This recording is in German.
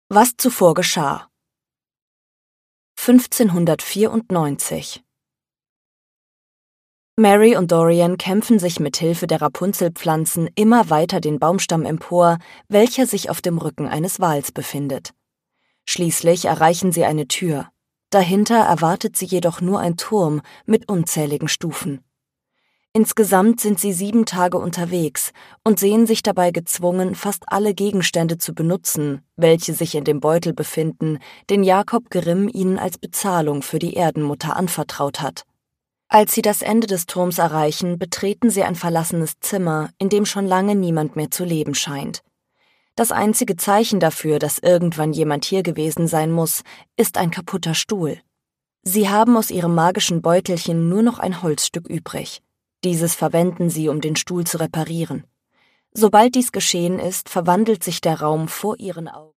Was zuvor geschah. 1594. Mary und Dorian kämpfen sich mit Hilfe der Rapunzelpflanzen immer weiter den Baumstamm empor, welcher sich auf dem Rücken eines Wals befindet. Schließlich erreichen sie eine Tür. Dahinter erwartet sie jedoch nur ein Turm mit unzähligen Stufen. Insgesamt sind sie 7 Tage unterwegs und sehen sich dabei gezwungen, fast alle Gegenstände zu benutzen, welche sich in dem Beutel befinden, den Jakob Grimm ihnen als Bezahlung für die Erdenmutter anvertraut hat. Als sie das Ende des Turms erreichen, betreten sie ein verlassenes Zimmer, in dem schon lange niemand mehr zu leben scheint. Das einzige Zeichen dafür, dass irgendwann jemand hier gewesen sein muss, ist ein kaputter Stuhl. Sie haben aus ihrem magischen Beutelchen nur noch ein Holzstück übrig. Dieses verwenden sie, um den Stuhl zu reparieren. Sobald dies geschehen ist, verwandelt sich der Raum vor ihren Augen.